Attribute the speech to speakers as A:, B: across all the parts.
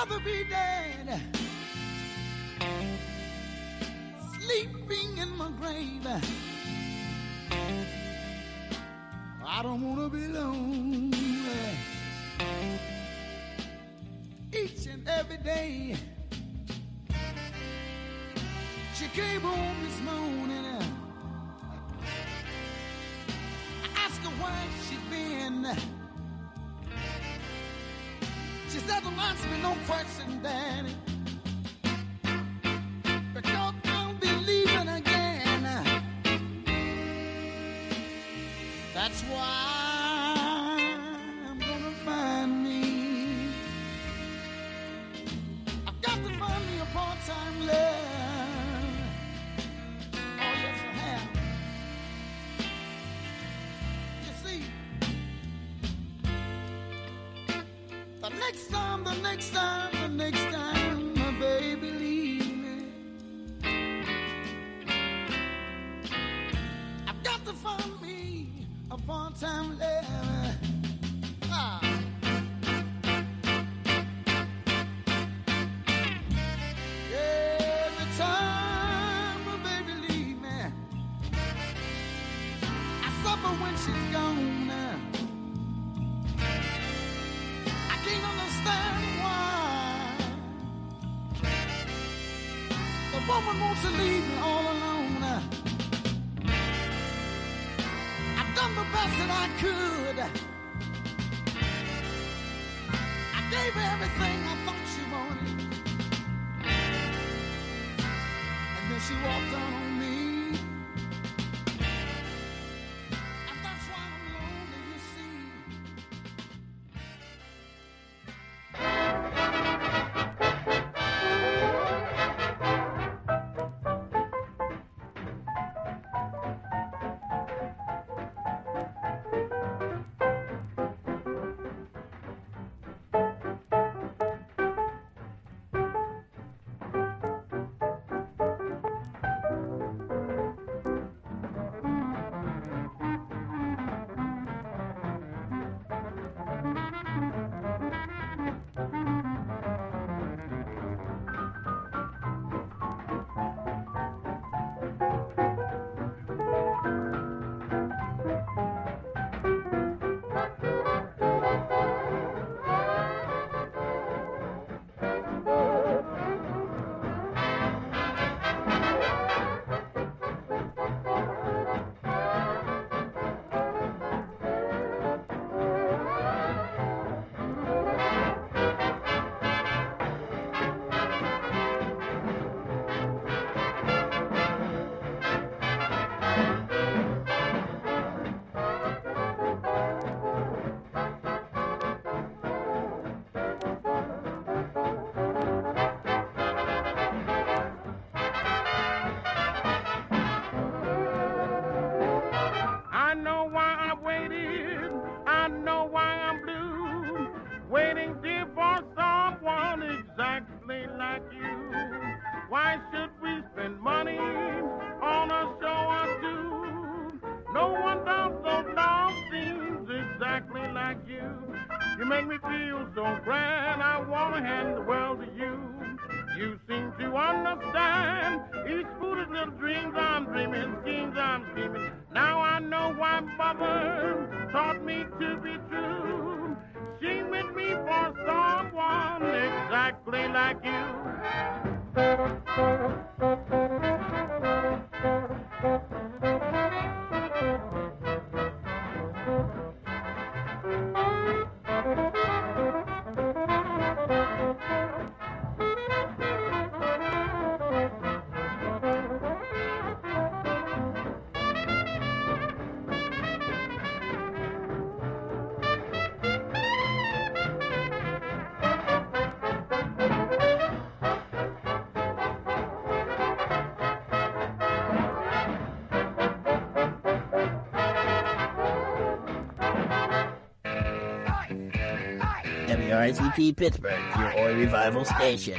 A: rather be dead, sleeping in my grave. I don't wanna be lonely each and every day. She came home this morning. I asked her where she'd been. She said, don't ask me no question, Daddy, because I'll be leaving again. That's why I'm gonna find me. I've got to find me a part-time love. Oh, yes, I have. You see, the next time, my baby leave me, I've got to find me a part-time lover. Every time my baby leave me, I suffer when she's gone. I can't understand why the woman wants to leave me all alone. I've done the best that I could. I gave her everything I thought she wanted, and then she walked out on me. And that's why I'm lonely, you see.
B: WRCP Pittsburgh, your Oi Revival station.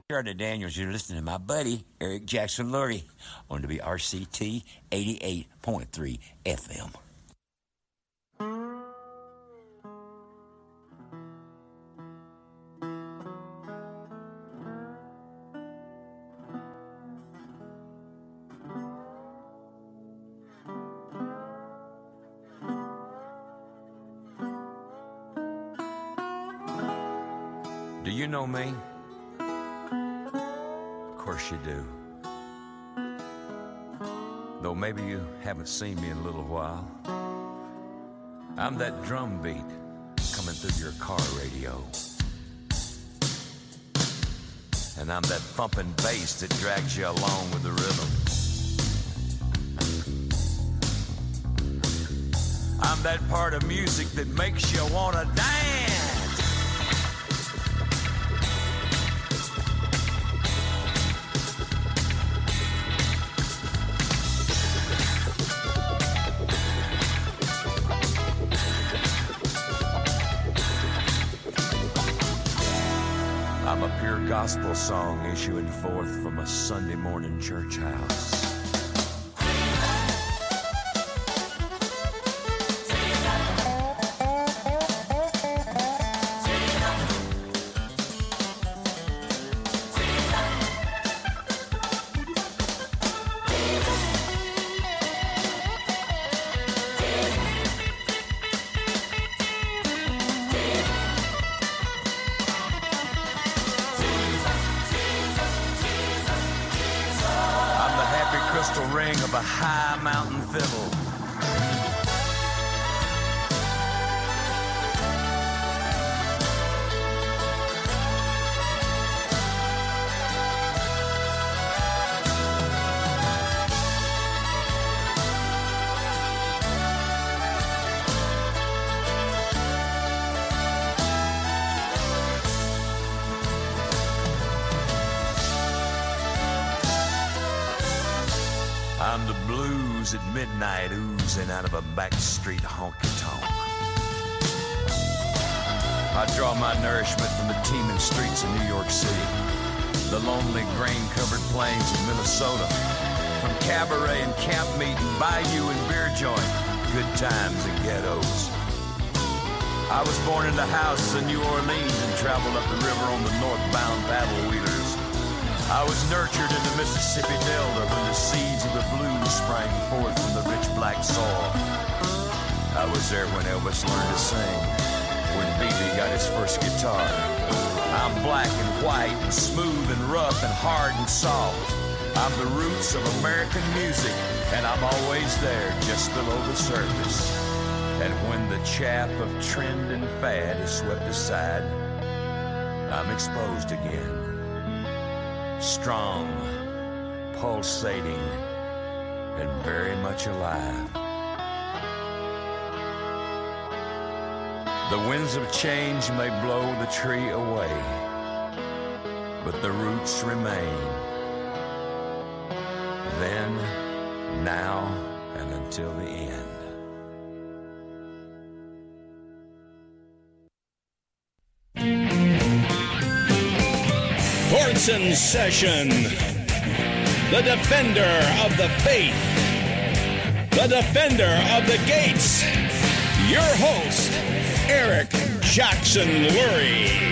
C: Charlotte Daniels, you're listening to my buddy, Eric Jackson Lurie, on WRCT 88.3 FM. Do you know me? Of course you do. Though maybe you haven't seen me in a little while. I'm that drum beat coming through your car radio. And I'm that thumping bass that drags you along with the rhythm. I'm that part of music that makes you want to dance. I'm a pure gospel song issuing forth from a Sunday morning church house. Ring of a high mountain fiddle. I'm the blues at midnight oozing out of a backstreet honky-tonk. I draw my nourishment from the teeming streets of New York City, the lonely grain-covered plains of Minnesota, from cabaret and camp meet and bayou and beer joint, good times and ghettos. I was born in the houses of New Orleans and traveled up the river on the northbound paddle wheelers. I was nurtured in the Mississippi Delta when the seeds of the blues sprang forth from the rich black soil. I was there when Elvis learned to sing, when B.B. got his first guitar. I'm black and white and smooth and rough and hard and soft. I'm the roots of American music, and I'm always there just below the surface. And when the chaff of trend and fad is swept aside, I'm exposed again. Strong, pulsating, and very much alive. The winds of change may blow the tree away, but the roots remain. Then, now, and until the end.
D: Sports Session, the defender of the faith, the defender of the gates, your host, Eric Jackson Lurie.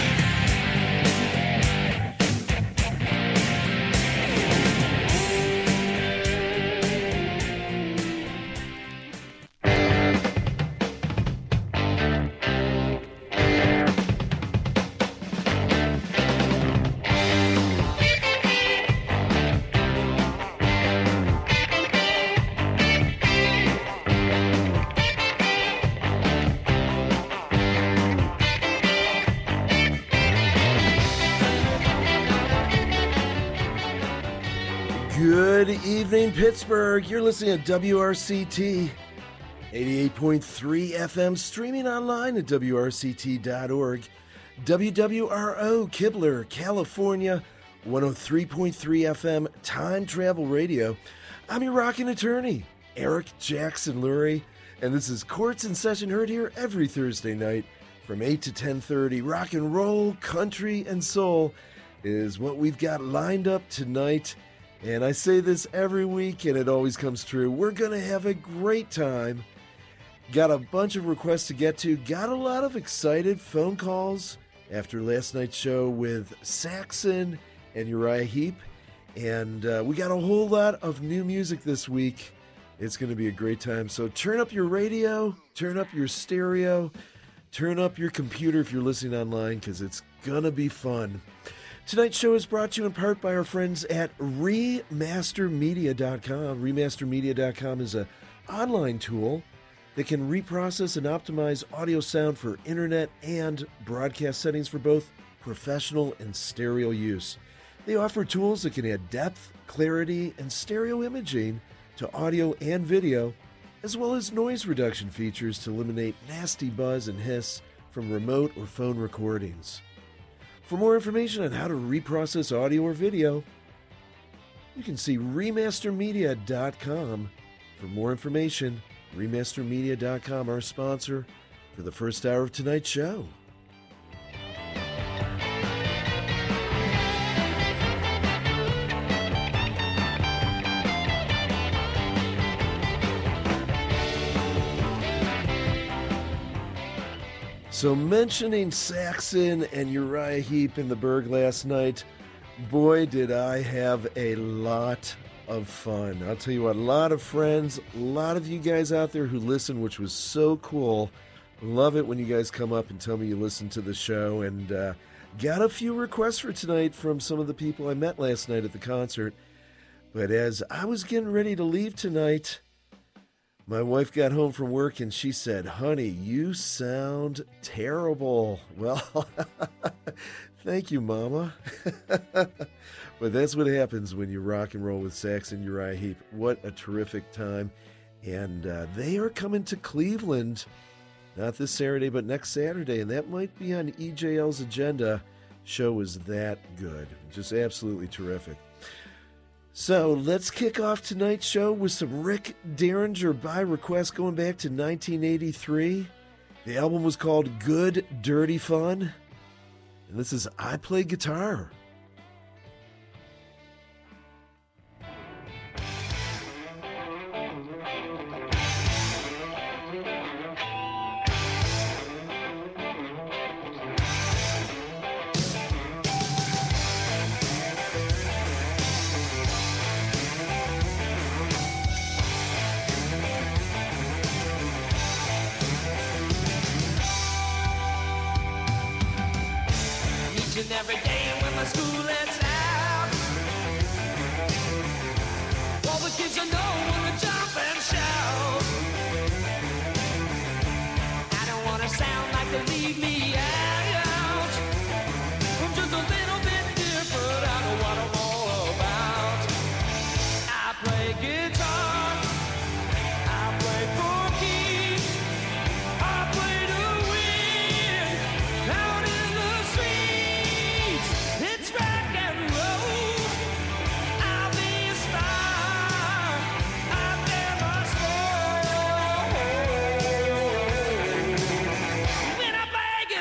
E: Good evening, Pittsburgh. You're listening to WRCT 88.3 FM, streaming online at WRCT.org. WWRO, Kibler, California, 103.3 FM, Time Travel Radio. I'm your rockin' attorney, Eric Jackson Lurie, and this is Courts in Session, heard here every Thursday night from 8 to 10:30. Rock and roll, country, and soul. is what we've got lined up tonight. And I say this every week, and it always comes true. We're going to have a great time. Got a bunch of requests to get to. Got a lot of excited phone calls after last night's show with Saxon and Uriah Heep. And we got a whole lot of new music this week. It's going to be a great time. So turn up your radio, turn up your stereo, turn up your computer if you're listening online, because it's going to be fun. Tonight's show is brought to you in part by our friends at Remastermedia.com. Remastermedia.com is an online tool that can reprocess and optimize audio sound for internet and broadcast settings for both professional and stereo use. They offer tools that can add depth, clarity, and stereo imaging to audio and video, as well as noise reduction features to eliminate nasty buzz and hiss from remote or phone recordings. For more information on how to reprocess audio or video, you can see Remastermedia.com. For more information, Remastermedia.com, our sponsor for the first hour of tonight's show. So mentioning Saxon and Uriah Heep in the Berg last night, boy, did I have a lot of fun. I'll tell you what, a lot of friends, a lot of you guys out there who listen, which was so cool. Love it when you guys come up and tell me you listen to the show. And got a few requests for tonight from some of the people I met last night at the concert. But as I was getting ready to leave tonight, my wife got home from work and she said, "Honey, you sound terrible." Well, thank you, Mama. But that's what happens when you rock and roll with Saxon Uriah Heep. What a terrific time. And they are coming to Cleveland, not this Saturday, but next Saturday. And that might be on EJL's agenda. Show is that good. Just absolutely terrific. So let's kick off tonight's show with some Rick Derringer by request going back to 1983. The album was called Good Dirty Fun. And this is I Play Guitar.
F: Every day when my school lets out, all the kids I know wanna jump and shout. I don't wanna sound like they leave me out. I'm just a little bit different. I know what I'm all about. I play guitar, I play for keys, I play to win out in the street. It's rock and roll. I'll be a star. I've never spoke. When I play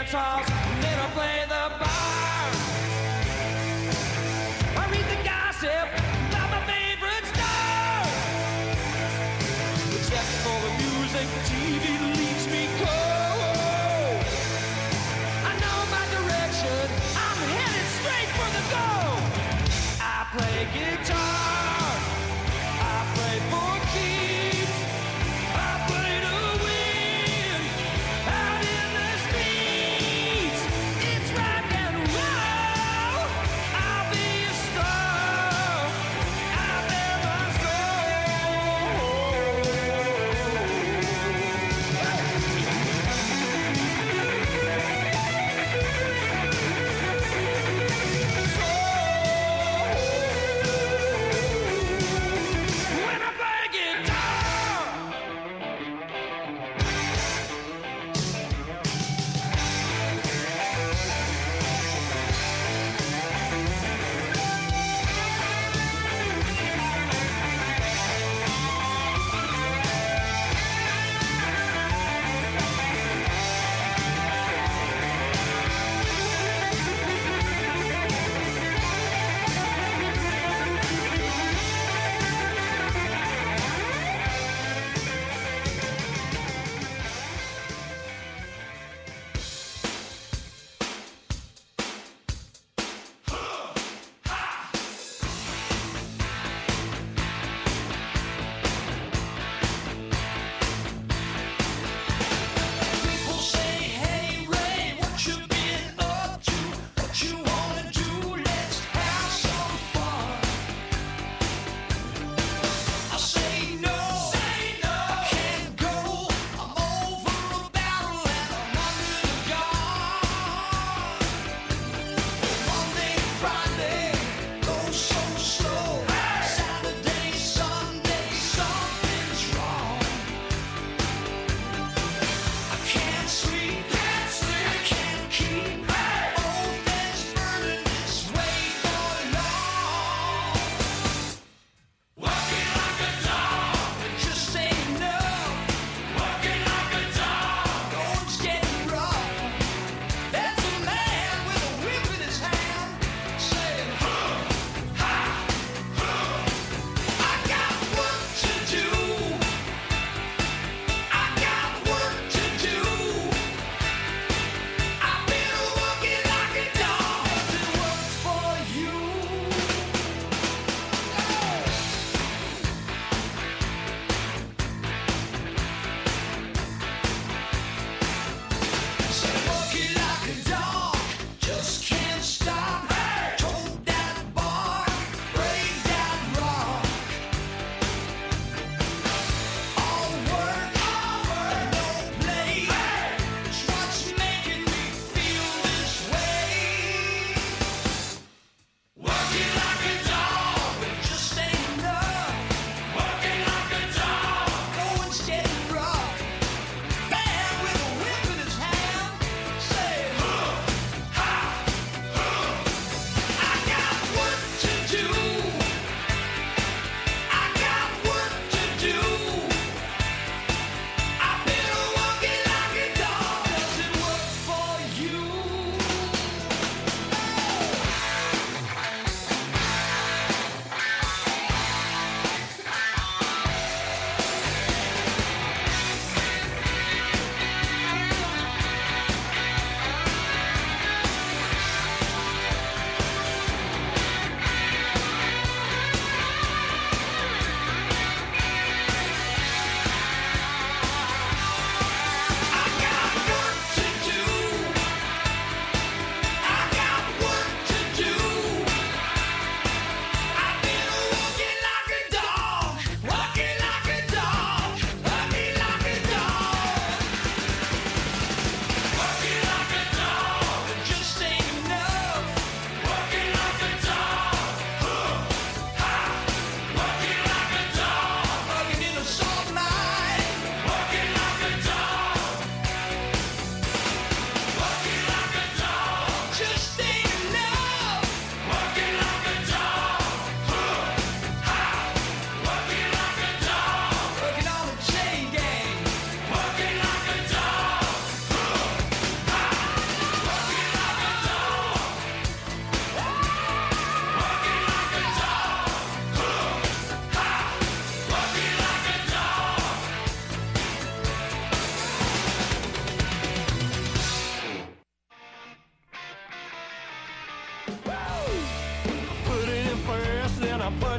F: dance halls, and then I play the bar. I read the gossip about my favorite stars. Except for the music, the TV leaves me cold. I know my direction, I'm headed straight for the goal. I play guitar, I play for keeps, I play to win out in the streets.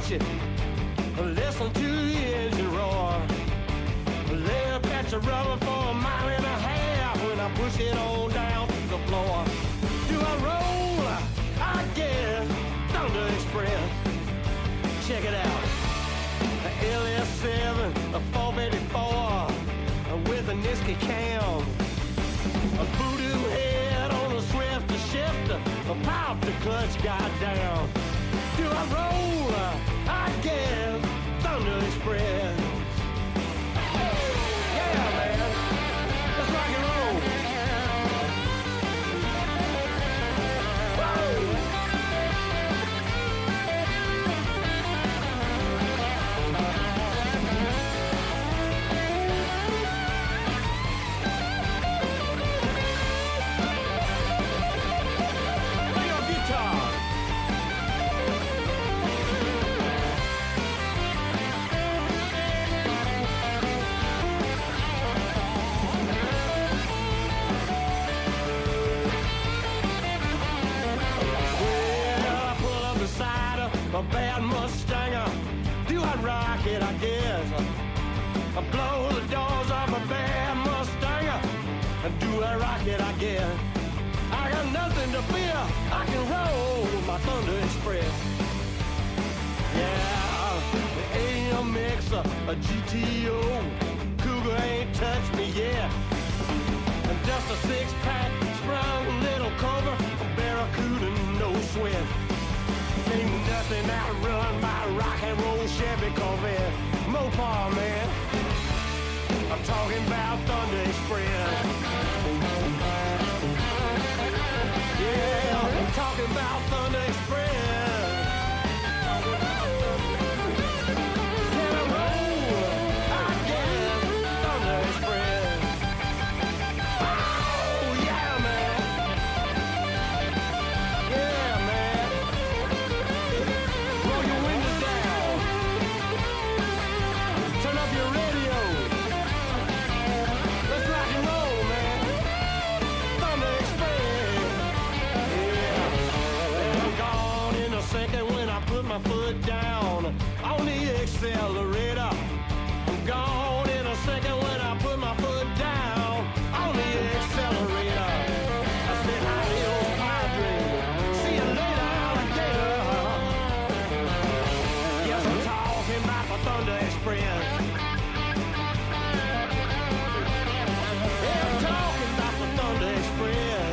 F: watch it. Listen to the engine roar. Lay a patch of rubber for a mile and a half when I push it on down to the floor. Do I roll? I guess. Thunder Express. Check it out. A LS7, a 484 with a Niski cam. A voodoo head on a swift shifter, a pop the clutch goddamn. Do I roll? I guess. Thunder Express. Yeah, man. Let's rock and roll. Woo! Play your guitar. A bad Mustanger. Do I rock it? I guess. I blow the doors off a bad Mustanger. Do I rock it? I guess. I got nothing to fear. I can roll my Thunder Express. Yeah, the AM mixer, a GTO. Cougar ain't touched me yet. And just a six-pack, sprung little cover, a Barracuda, no sweat. Ain't nothing outrun my rock and roll Chevy Corvette. Mopar, man. I'm talking about Thunder Express. Yeah, I'm talking about Thunder Express. Can I roll? I guess. Thunder Express. Oh, yeah, man. Yeah, man. Roll your windows down. Turn up your radio. Let's rock and roll, man. Thunder Express. Yeah. I'm gone in a second when I put my foot down on the accelerator. I'm gone in a second when I put my foot down on the accelerator. I said, adios, padre. See you later, alligator. Yes, I'm talking about the Thunder Express. Yeah, I'm talking about the Thunder Express.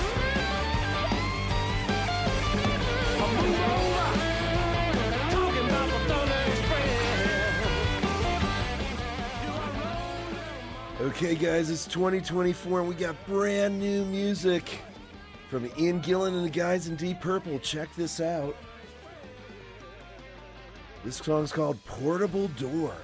F: I move over. Talking about the Thunder Express. Do I roll?
E: Okay, guys, it's 2024 and we got brand new music from Ian Gillan and the guys in Deep Purple. Check this out. This song's called Portable Door.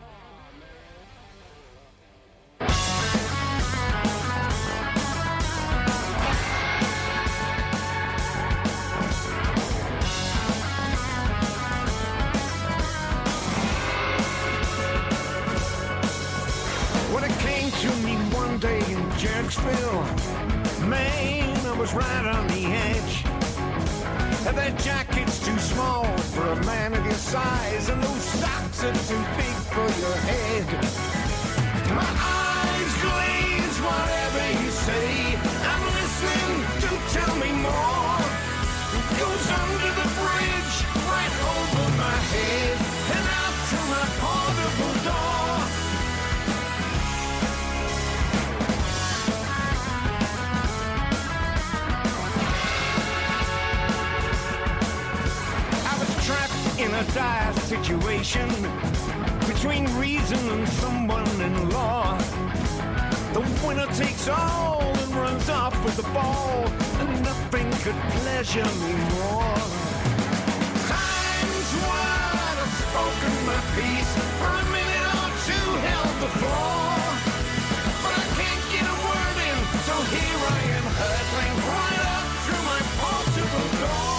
G: When it came to me one day in Jerksville, man, I was right on the edge. And that jacket's too small for a man of your size, and those socks are too big for your head. My eyes glaze, whatever you say. I'm listening, do tell me more. It goes under the bridge, right over my head, and out to my portable door. Trapped in a dire situation between reason and someone in law. The winner takes all and runs off with the ball, and nothing could pleasure me more. Times when I've spoken my piece, for a minute or two held the floor, but I can't get a word in, so here I am hurtling right up through my portable door.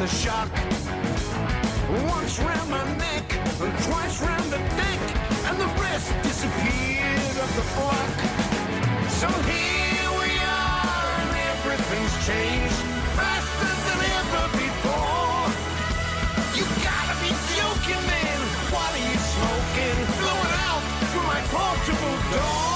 G: shock. Once round my neck, twice round the deck, and the rest disappeared up the block. So here we are, and everything's changed faster than ever before. You gotta be joking, man. What are you smoking? Blowing out through my portable door.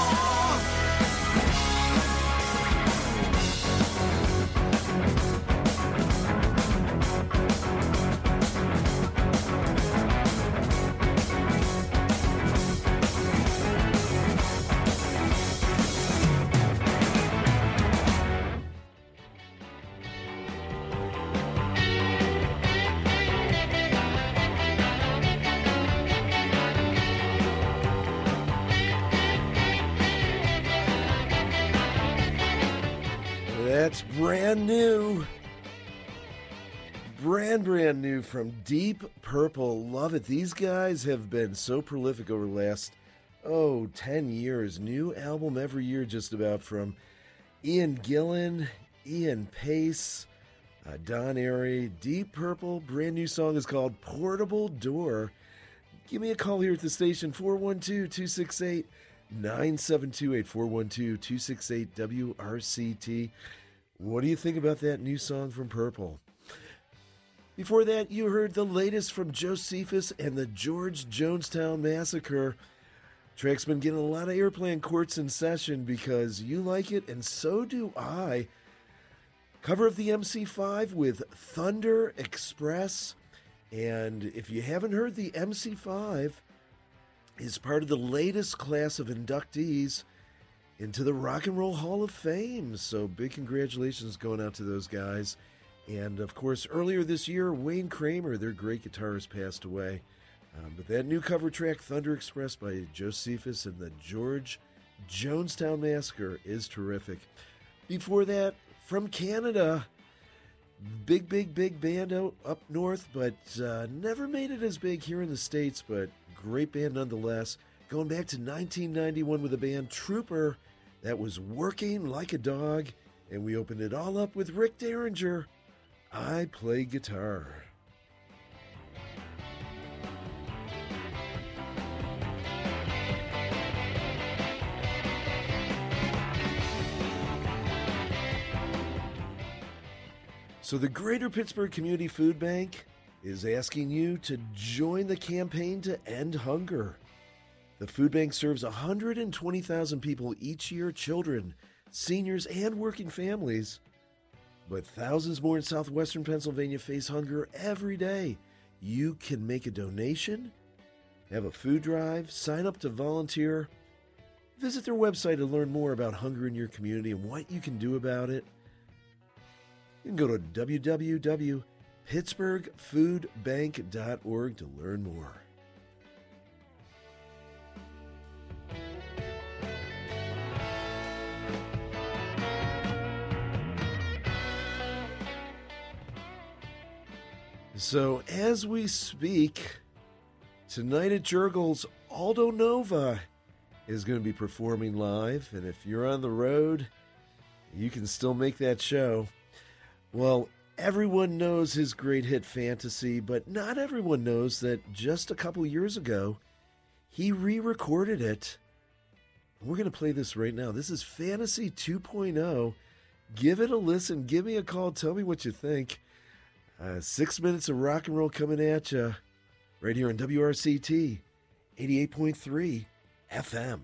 E: That's brand new. Brand new from Deep Purple. Love it. These guys have been so prolific over the last, 10 years. New album every year just about from Ian Gillan, Ian Pace, Don Airey. Deep Purple. Brand new song is called Portable Door. Give me a call here at the station, 412-268-9728, 412-268-WRCT. What do you think about that new song from Purple? Before that, you heard the latest from Josephus and the George Jonestown Massacre. Track's been getting a lot of airplay in Courts in Session because you like it, and so do I. Cover of the MC5 with Thunder Express. And if you haven't heard, the MC5 is part of the latest class of inductees into the Rock and Roll Hall of Fame. So big congratulations going out to those guys. And of course, earlier this year, Wayne Kramer, their great guitarist, passed away. But that new cover track, Thunder Express by Josephus and the George Jonestown Massacre, is terrific. Before that, from Canada, big band out up north, but never made it as big here in the States, but great band nonetheless. Going back to 1991 with the band Trooper, that was Working Like a Dog, and we opened it all up with Rick Derringer, I Play Guitar. So the Greater Pittsburgh Community Food Bank is asking you to join the campaign to end hunger. The food bank serves 120,000 people each year, children, seniors, and working families. But thousands more in southwestern Pennsylvania face hunger every day. You can make a donation, have a food drive, sign up to volunteer. Visit their website to learn more about hunger in your community and what you can do about it. You can go to www.pittsburghfoodbank.org to learn more. So, as we speak, tonight at Jurgles, Aldo Nova is going to be performing live. And if you're on the road, you can still make that show. Well, everyone knows his great hit Fantasy, but not everyone knows that just a couple years ago, he re-recorded it. We're going to play this right now. This is Fantasy 2.0. Give it a listen. Give me a call. Tell me what you think. 6 minutes of rock and roll coming at you right here on WRCT 88.3 FM.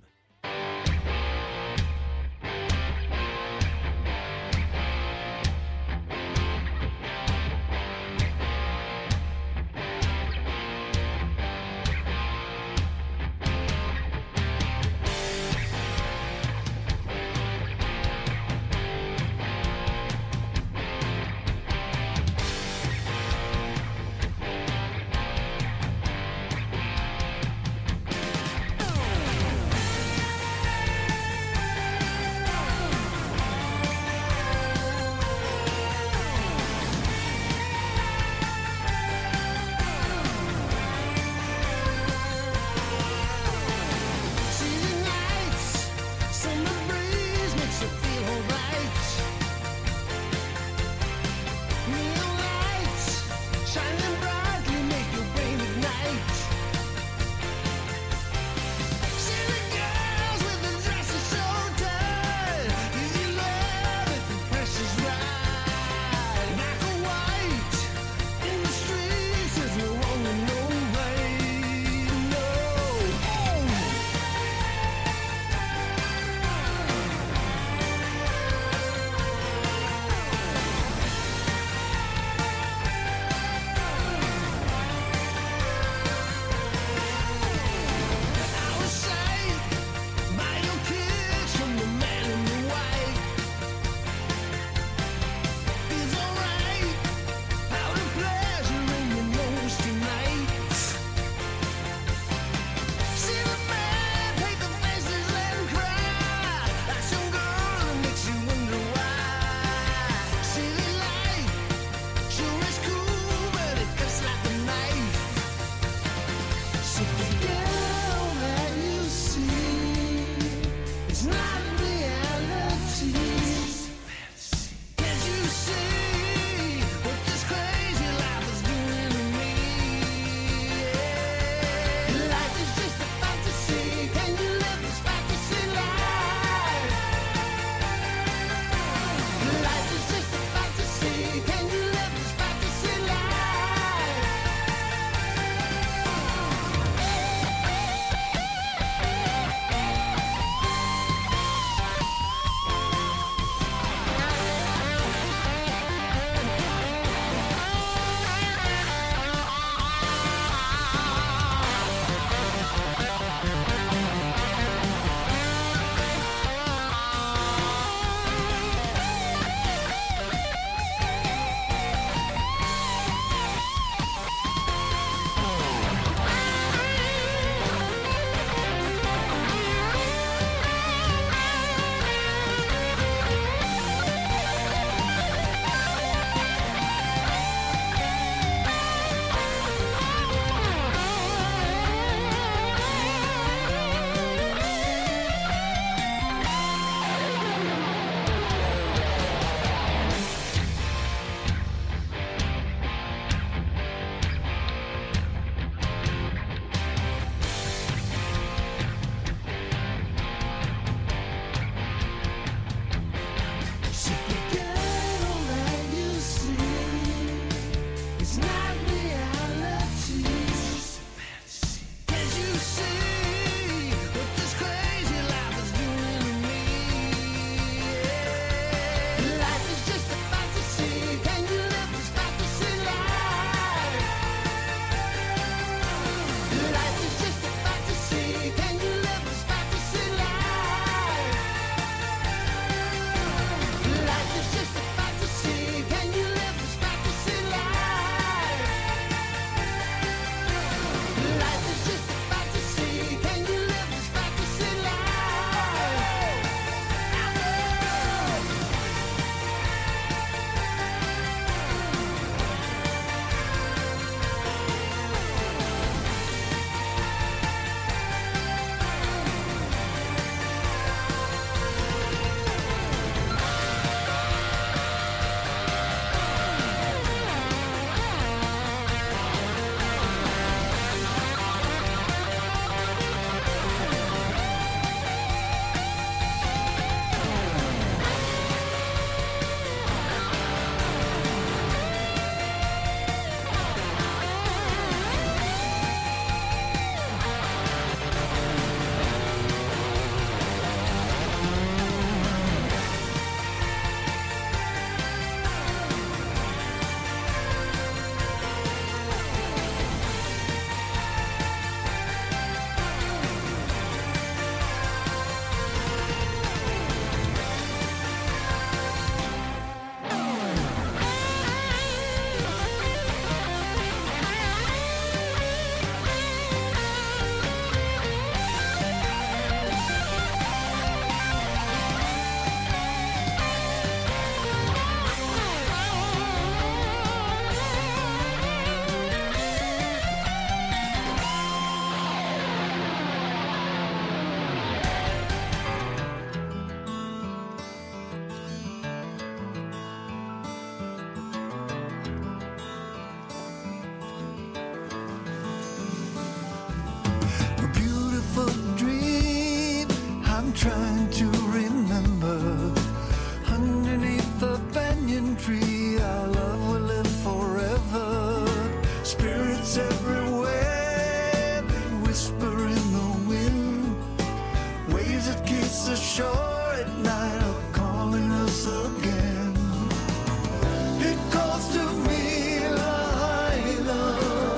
A: trying to remember. Underneath the banyan tree, our love will live forever. Spirits everywhere, they whisper in the wind. Waves that kiss the shore at night are calling us again. It calls to me, Lahaina.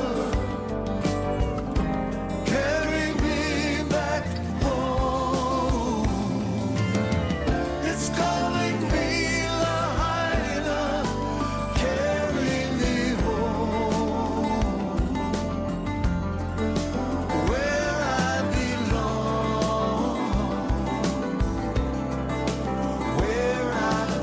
A: Carry me back home. It's calling me, Lahaina. Carry me home. Where I belong. Where I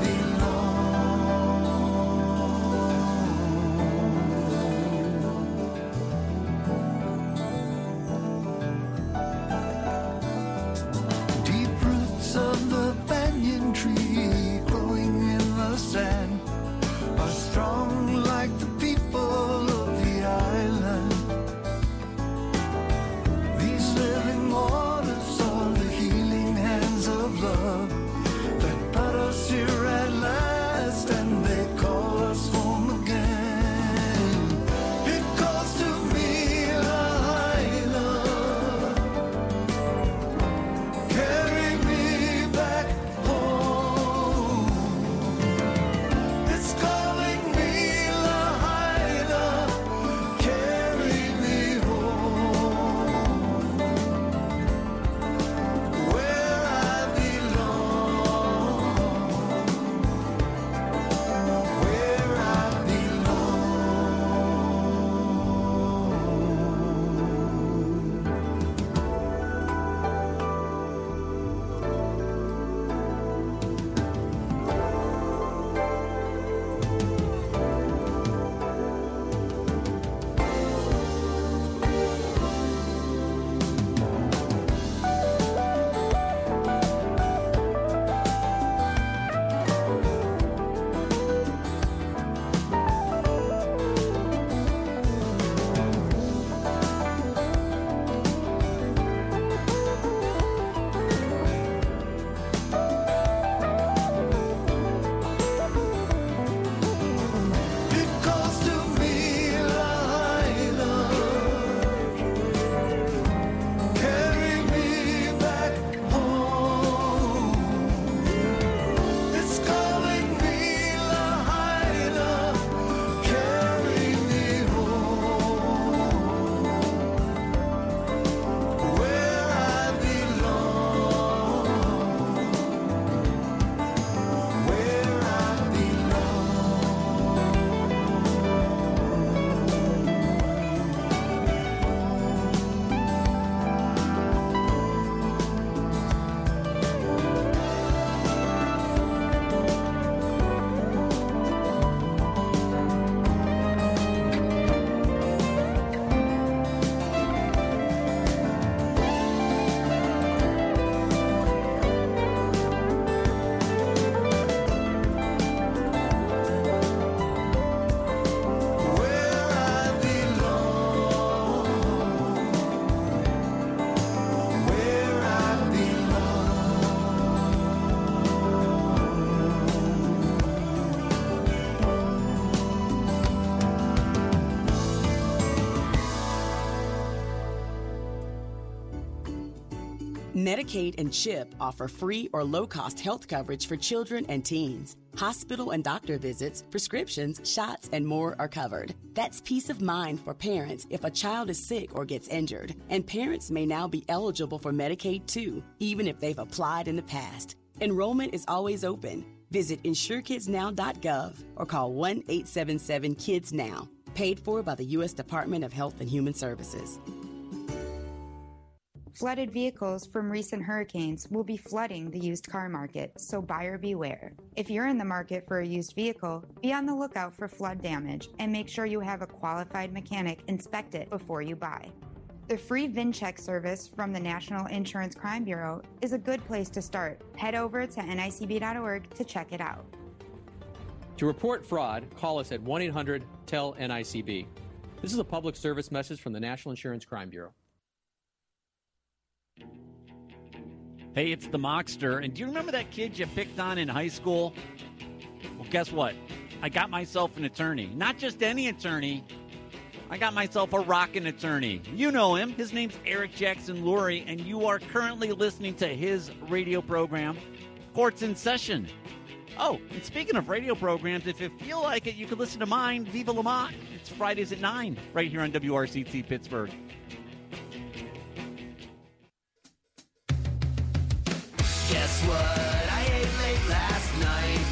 A: belong. Deep roots of the banyan tree growing in the sand are strong like the people of the island. These living waters are the healing hands of love that brought us here at last, and they call us home again. It calls to me, Lahaina. Carry me back home. It's calling me, Lahaina. Carry me home. Where I belong. Where I belong. It calls to me, Lahaina. Carry me back home. It's calling me, Lahaina. Carry me home. Where I belong. Where I belong. Where I belong. Where I
H: Medicaid and CHIP offer free or low-cost health coverage for children and teens. Hospital and doctor visits, prescriptions, shots, and more are covered. That's peace of mind for parents if a child is sick or gets injured. And parents may now be eligible for Medicaid too, even if they've applied in the past. Enrollment is always open. Visit insurekidsnow.gov or call 1-877-KIDS-NOW. Paid for by the U.S. Department of Health and Human Services.
I: Flooded vehicles from recent hurricanes will be flooding the used car market, so buyer beware. If you're in the market for a used vehicle, be on the lookout for flood damage and make sure you have a qualified mechanic inspect it before you buy. The free VinCheck service from the National Insurance Crime Bureau is a good place to start. Head over to nicb.org to check it out.
J: To report fraud, call us at 1-800-TEL-NICB. This is a public service message from the National Insurance Crime Bureau.
K: Hey, it's the Mockster. And do you remember that kid you picked on in high school? Well, guess what? I got myself an attorney. Not just any attorney. I got myself a rockin' attorney. You know him. His name's Eric Jackson Lurie, and you are currently listening to his radio program, Courts in Session. Oh, and speaking of radio programs, if you feel like it, you can listen to mine, Viva La Mock. It's Fridays at 9, right here on WRCT Pittsburgh.
F: Guess what? I ate late last night.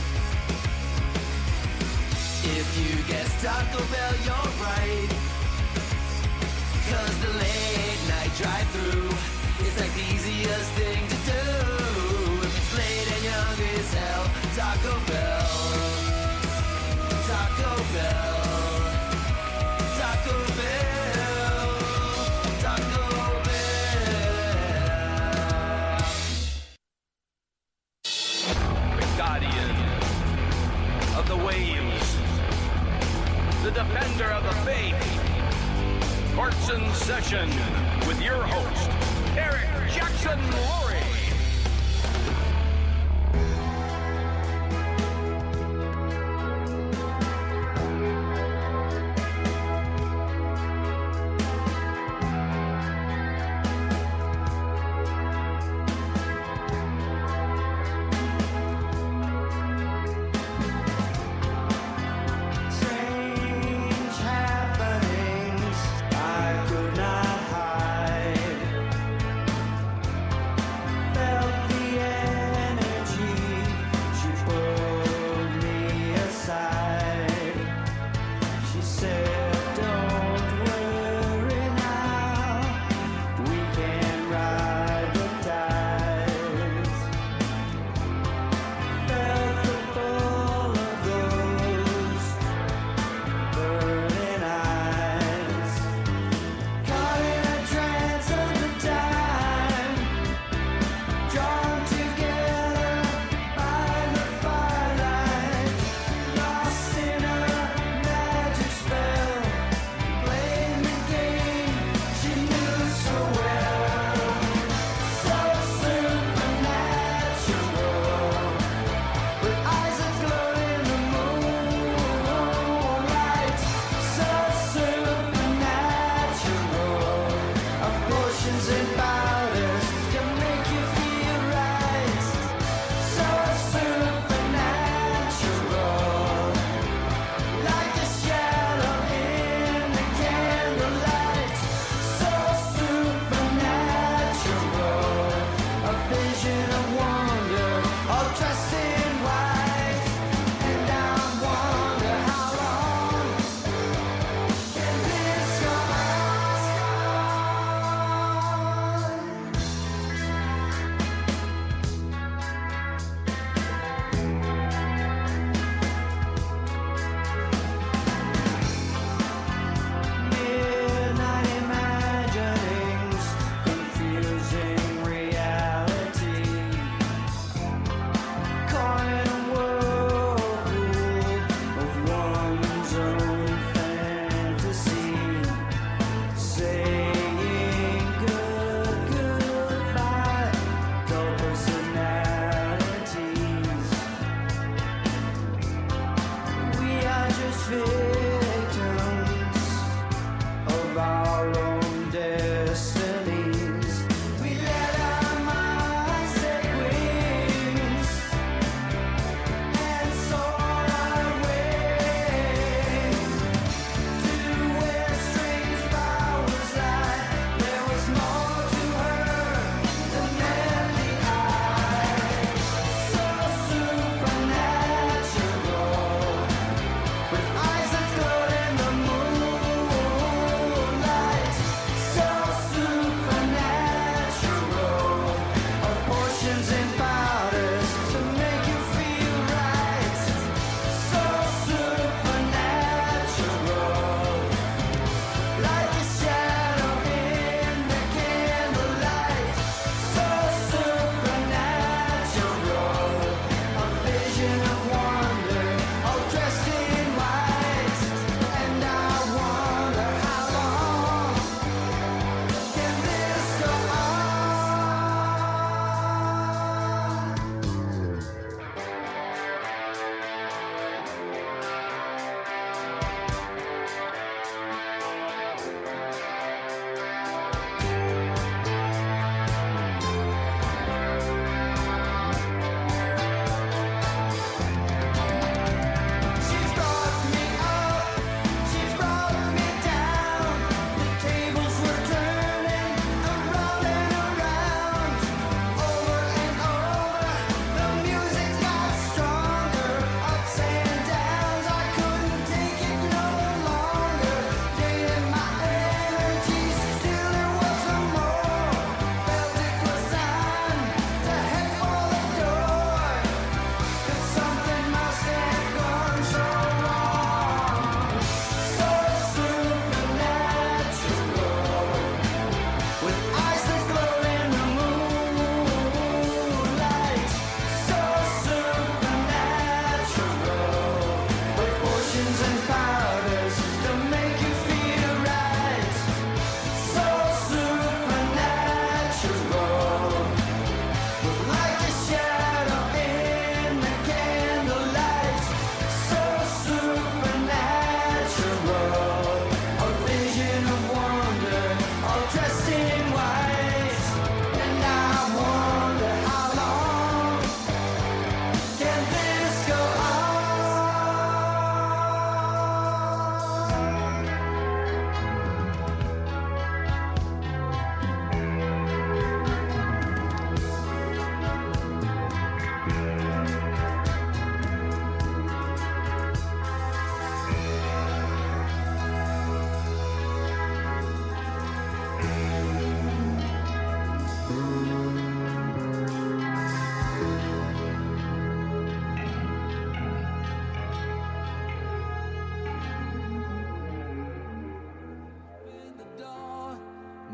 F: If you guess Taco Bell, you're right. 'Cause the late night drive-thru is like the easiest thing to do. If it's late and you're hungry as hell, Taco Bell. Taco Bell. Taco Bell. Taco Bell.
C: Guardian of the waves, the defender of the faith. Courts in Session with your host, Eric Jackson Lurie.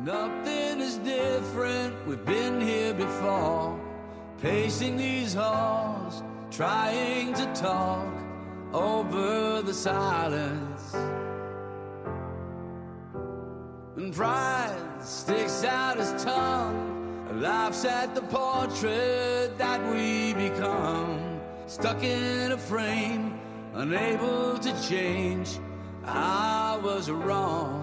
F: Nothing is different, we've been here before. Pacing these halls, trying to talk over the silence. And pride sticks out his tongue, laughs at the portrait that we become. Stuck in a frame, unable to change, I was wrong.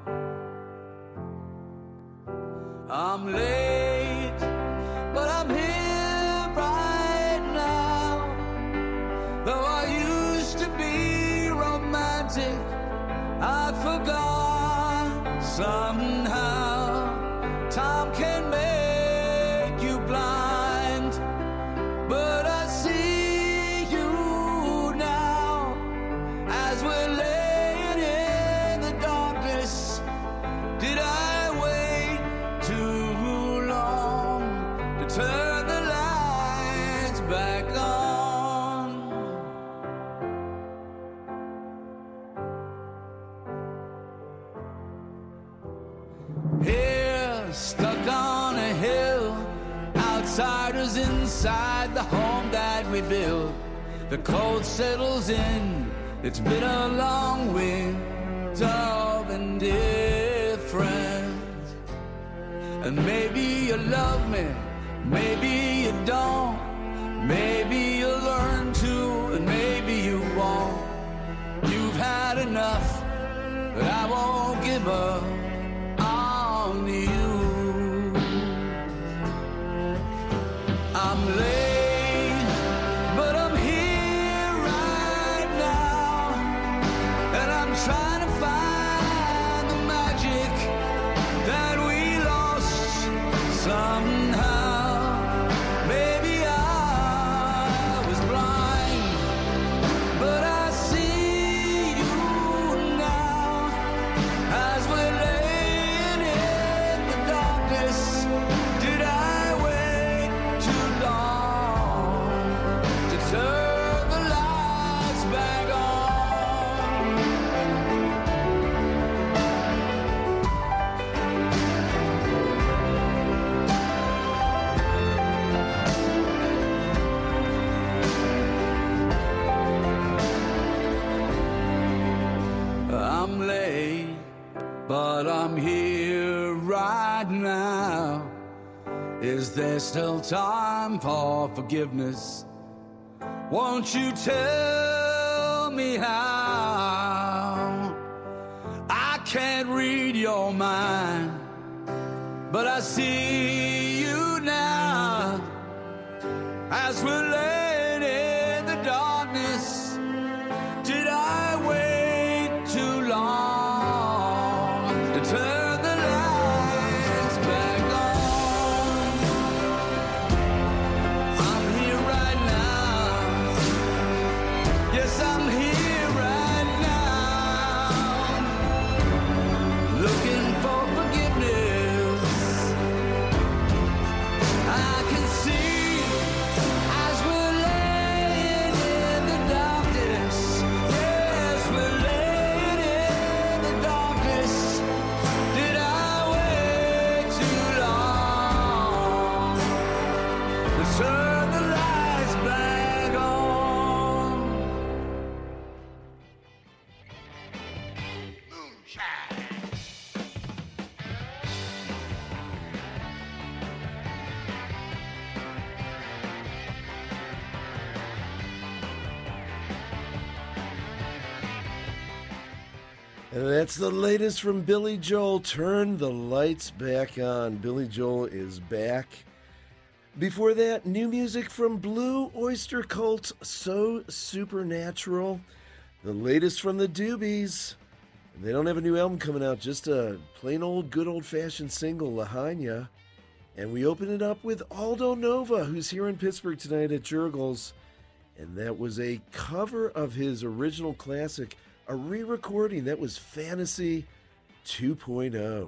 F: I'm late, but I'm here right now. Though I used to be romantic, I forgot somehow. Time can make you blind, but I see you now as we're laying in the darkness. Did I wait too long to turn the lights back on? Here, stuck on a hill, outsiders inside the home that we built. The cold settles in, it's been a long winter of indifference. And maybe you love me, maybe you don't. Maybe you'll learn to, and maybe you won't. You've had enough, but I won't give up on you. I'm late, but I'm here right now, and I'm trying to find the magic that we lost somehow. Maybe I was blind, but I see you now as we're laying in the darkness. Did I wait too long to turn the lights back on? I'm late, but I'm here right now. Is there still time for forgiveness? Won't you tell me how? I can't read your mind, but I see you now as we're laying in the darkness. Did I wait too long to turn the lights back on? I'm here right now. Yes, I'm here right now, looking for forgiveness. I can see as we're laying in the darkness. Yes, we're laying in the darkness. Did I wait too long to turn the lights back on?
E: And that's the latest from Billy Joel. Turn the lights back on. Billy Joel is back. Before that, new music from Blue Oyster Cult, So Supernatural. The latest from the Doobies. They don't have a new album coming out, just a plain old, good old-fashioned single, Lahaina. And we open it up with Aldo Nova, who's here in Pittsburgh tonight at Jurgles. And that was a cover of his original classic, a re-recording. That was Fantasy 2.0.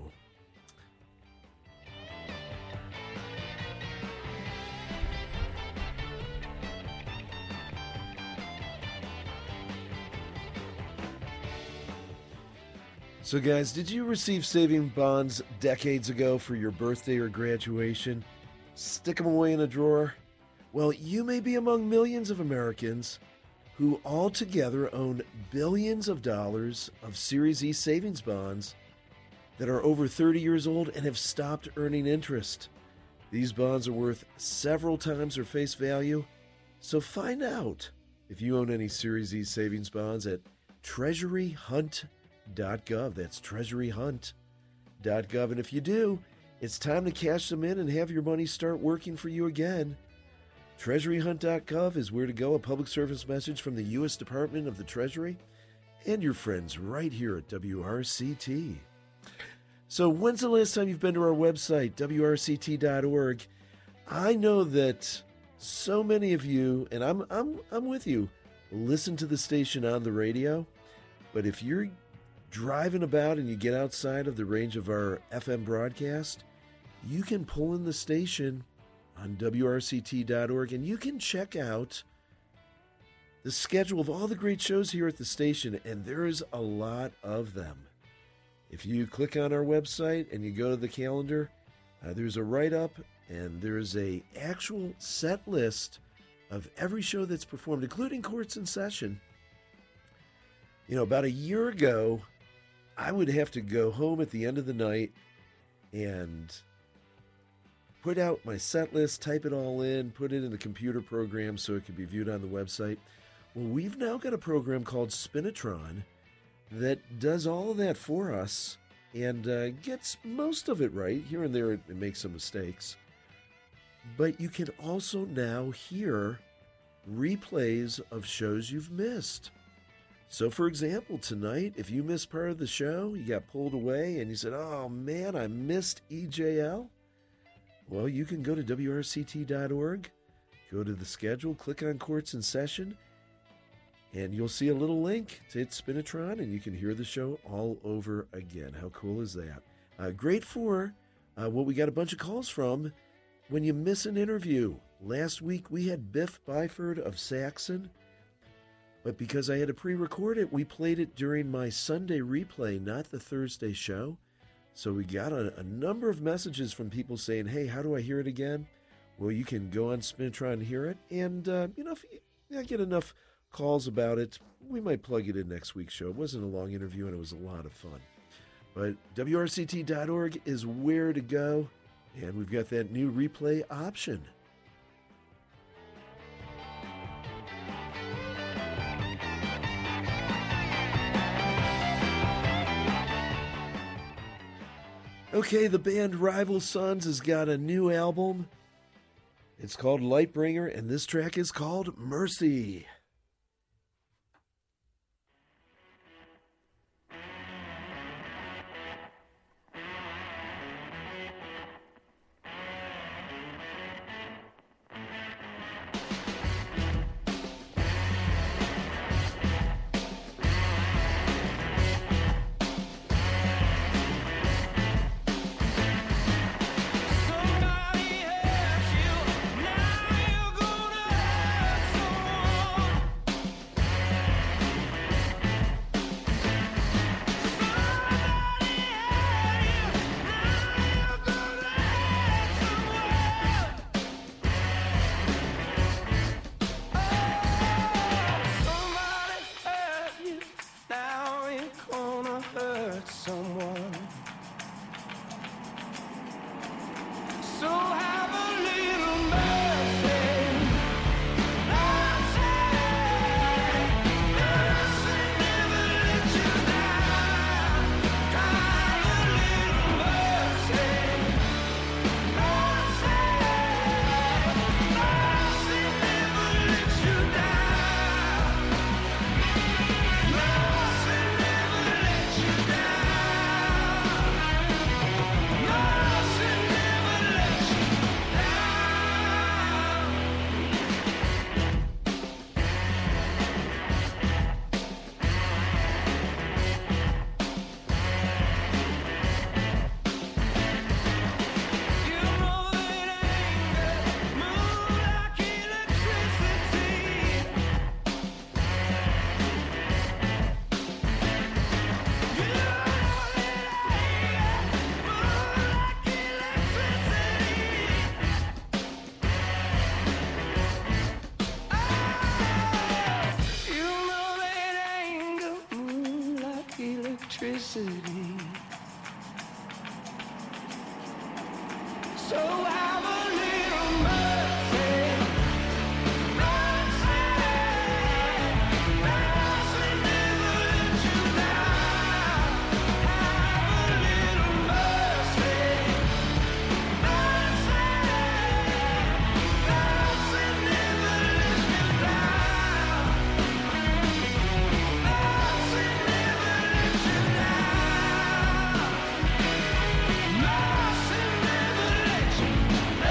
E: So guys, did you receive saving bonds decades ago for your birthday or graduation? Stick them away in a drawer? Well, you may be among millions of Americans who altogether own billions of dollars of Series E savings bonds that are over 30 years old and have stopped earning interest. These bonds are worth several times their face value. So find out if you own any Series E savings bonds at treasuryhunt.gov. That's treasuryhunt.gov. And if you do, it's time to cash them in and have your money start working for you again. Treasuryhunt.gov is where to go. A public service message from the U.S. Department of the Treasury and your friends right here at WRCT. So when's the last time you've been to our website, WRCT.org? I know that so many of you, and I'm with you, listen to the station on the radio. But if you're driving about and you get outside of the range of our FM broadcast, you can pull in the station on WRCT.org and you can check out the schedule of all the great shows here at the station, and there's a lot of them. If you click on our website and you go to the calendar, there's a write-up and there's a actual set list of every show that's performed, including Courts in Session. You know, about a year ago, I would have to go home at the end of the night and put out my set list, type it all in, put it in the computer program so it could be viewed on the website. Well, we've now got a program called Spinatron that does all of that for us and gets most of it right. Here and there it makes some mistakes. But you can also now hear replays of shows you've missed. So, for example, tonight, if you missed part of the show, you got pulled away and you said, oh man, I missed EJL. Well, you can go to WRCT.org, go to the schedule, click on Courts in Session, and you'll see a little link to hit Spinatron, and you can hear the show all over again. How cool is that? Great for what we got a bunch of calls from when you miss an interview. Last week, we had Biff Byford of Saxon, but because I had to pre-record it, we played it during my Sunday replay, not the Thursday show. So we got a number of messages from people saying, hey, how do I hear it again? Well, you can go on Spinatron and hear it. And, if you get enough calls about it, we might plug it in next week's show. It wasn't a long interview, and it was a lot of fun. But WRCT.org is where to go, and we've got that new replay option. Okay, the band Rival Sons has got a new album. It's called Lightbringer, and this track is called Mercy.
F: Somebody helps you, now you're gonna hurt someone.
A: electricity. So have a little mercy. Mercy. Mercy never let you down. Have a little mercy. Mercy. Mercy never let you down. Mercy never let you down. Mercy never let you down.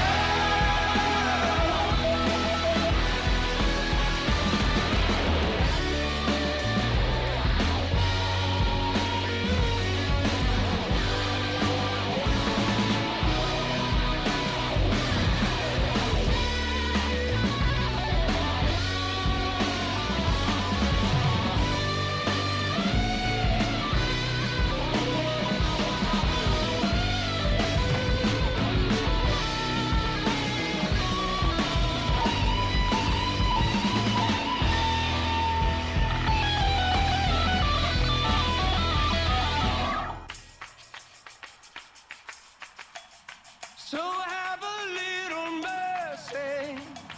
A: So have a little mercy,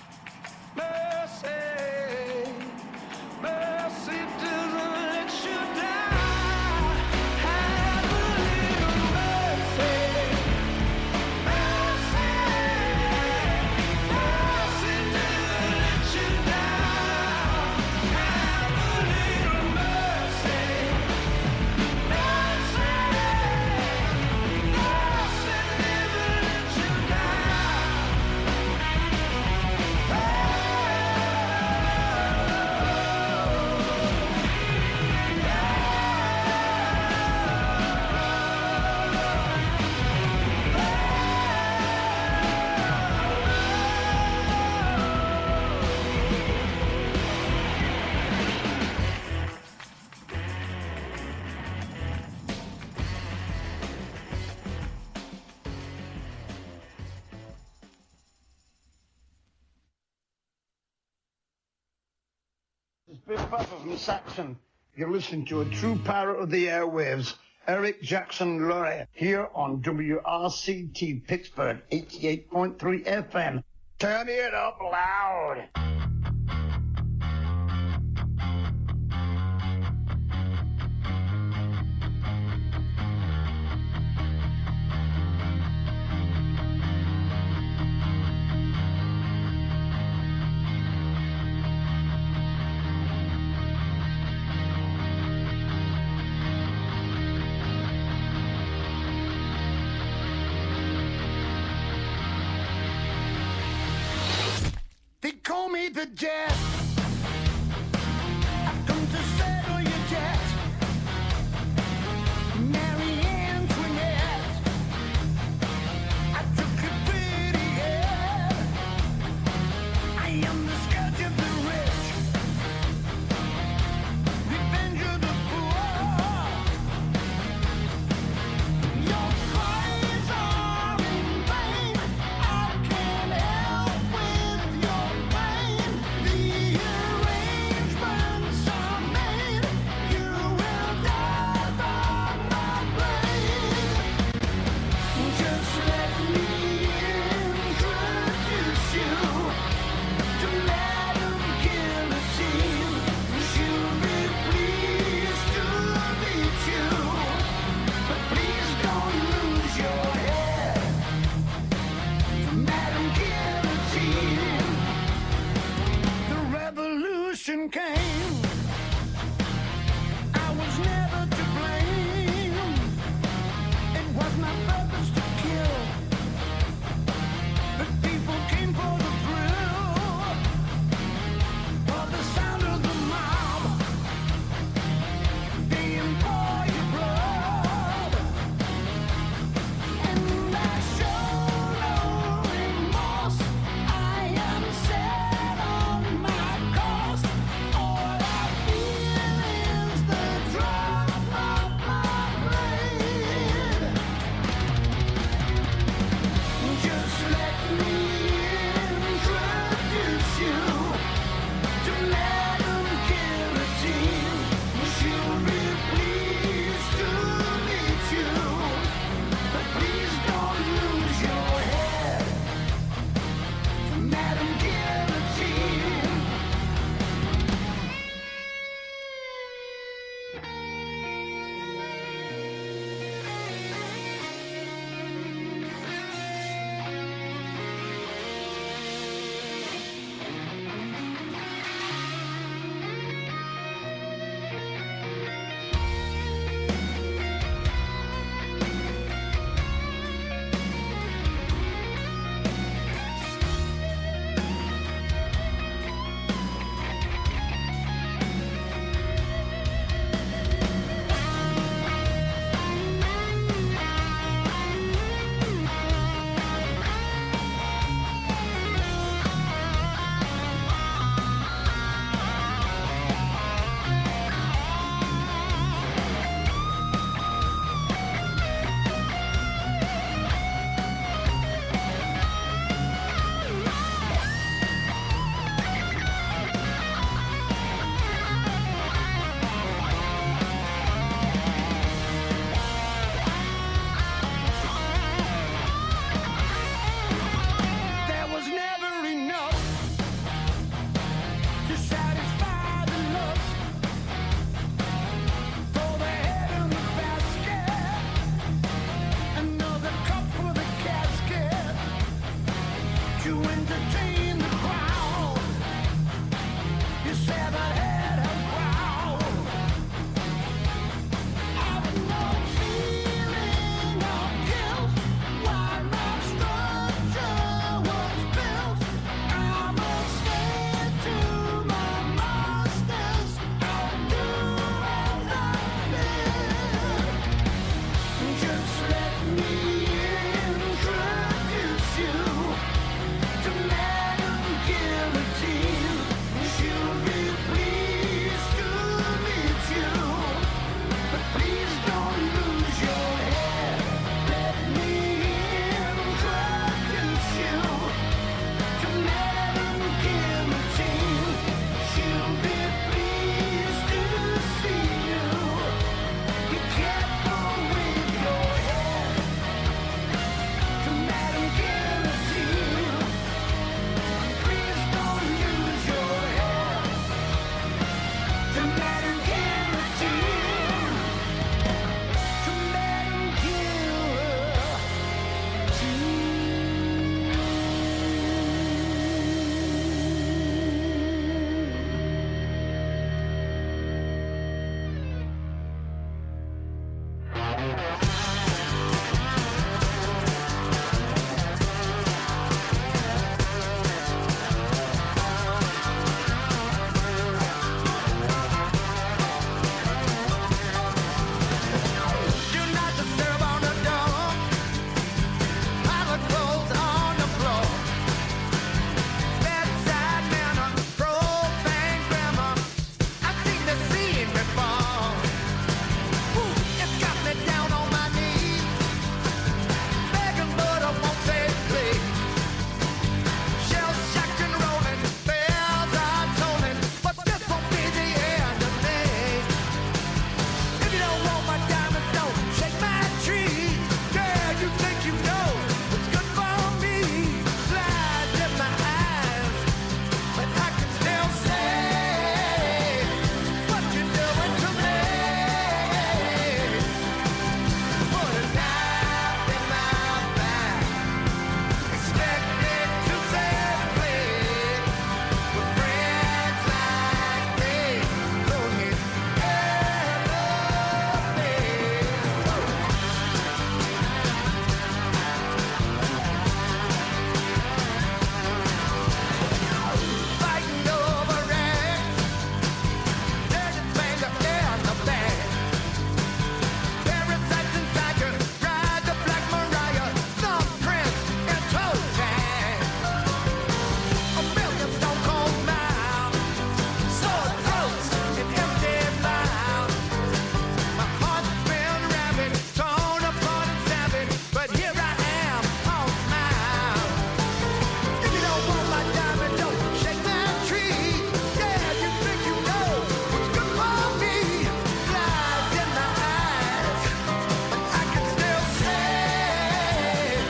A: mercy, mercy doesn't let you down. Have a little mercy, mercy, mercy doesn't let you down. Have a little mercy, mercy, mercy never let you down.
G: This is Biff Puffer from Saxon. You're listening to a true pirate of the airwaves, Eric Jackson Laurie, here on WRCT Pittsburgh 88.3 FM. Turn it up loud. They call me the Jet.